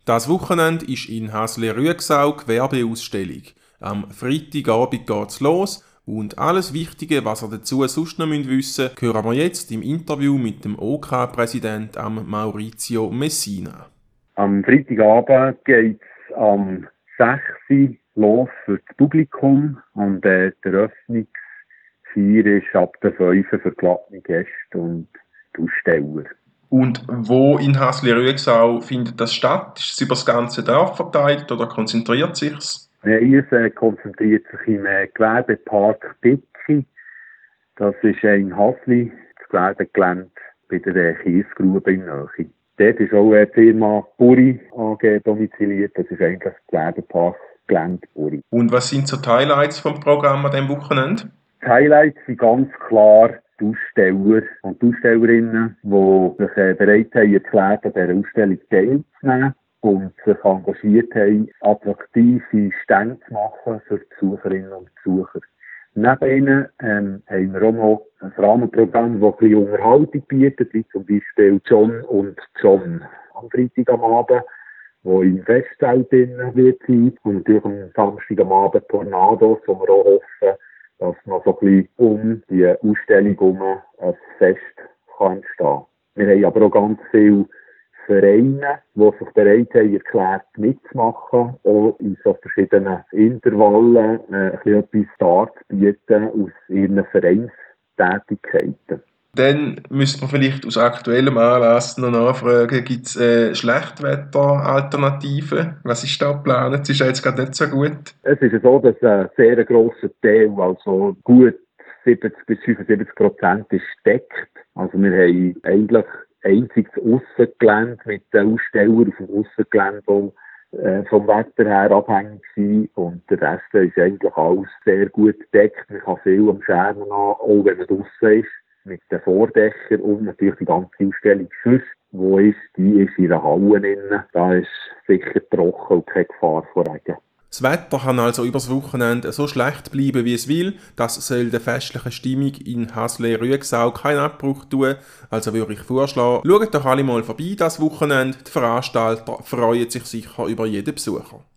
Das Wochenende ist in Hasle-Rüegsau Gewerbeausstellung. Am Freitagabend geht's los und alles Wichtige, was ihr dazu sonst noch wissen müsst, hören wir jetzt im Interview mit dem OK-Präsident Maurizio Messina. Am Freitagabend geht es am 6 Uhr los für das Publikum und die Eröffnungsfeier ist ab der 5 Uhr für geladene Gäste und die Aussteller. Und wo in Hasle-Rüegsau findet das statt? Ist es über das ganze Dorf verteilt oder konzentriert sich's? Nein, es konzentriert sich im Gewerbepark Bicki. Das ist in Hasli, das Gewerbegelände bei der Kiesgrube in Nähe. Dort ist auch die Firma Buri AG domiziliert. Das ist eigentlich das Gewerbepark Gelände Buri. Und was sind so die Highlights vom Programm an diesem Wochenende? Die Highlights sind ganz klar die Aussteller und die Ausstellerinnen, die sich bereit haben erklärt, an dieser Ausstellung teilzunehmen und sich engagiert haben, attraktive Stände zu machen für die Besucherinnen und Besucher. Neben ihnen haben wir auch noch ein Rahmenprogramm, das ein bisschen Unterhaltung bietet, wie zum Beispiel John und John am Freitag am Abend, wo im Festzelt drin wird sein. Und natürlich am Samstag am Abend Tornados, wo wir auch hoffen, dass noch so ein bisschen um die Ausstellung herum ein Fest kann entstehen. Wir haben aber auch ganz viele Vereine, die sich bereit haben erklärt, mitzumachen, auch in so verschiedenen Intervallen ein bisschen etwas darzubieten aus ihren Vereinstätigkeiten. Dann müsste man vielleicht aus aktuellem Anlass noch nachfragen, gibt es Schlechtwetteralternativen? Was ist da geplant? Es ist ja jetzt gerade nicht so gut. Es ist so, dass ein sehr grosser Teil, also gut 70-75% ist gedeckt. Also wir haben eigentlich einzig das Aussengelände mit den Ausstellern auf dem Aussengelände, vom Wetter her abhängig sein. Und der Rest ist eigentlich alles sehr gut gedeckt. Man kann viel am Schermen an, auch wenn man draussen ist, mit den Vordächern und natürlich die ganze Ausstellung sonst, die ist in der Halle drin. Da ist sicher trocken und keine Gefahr vor Regen. Das Wetter kann also übers Wochenende so schlecht bleiben, wie es will. Das soll der festlichen Stimmung in Hasle-Rüegsau keinen Abbruch tun. Also würde ich vorschlagen, schaut doch alle mal vorbei das Wochenende. Die Veranstalter freuen sich sicher über jeden Besucher.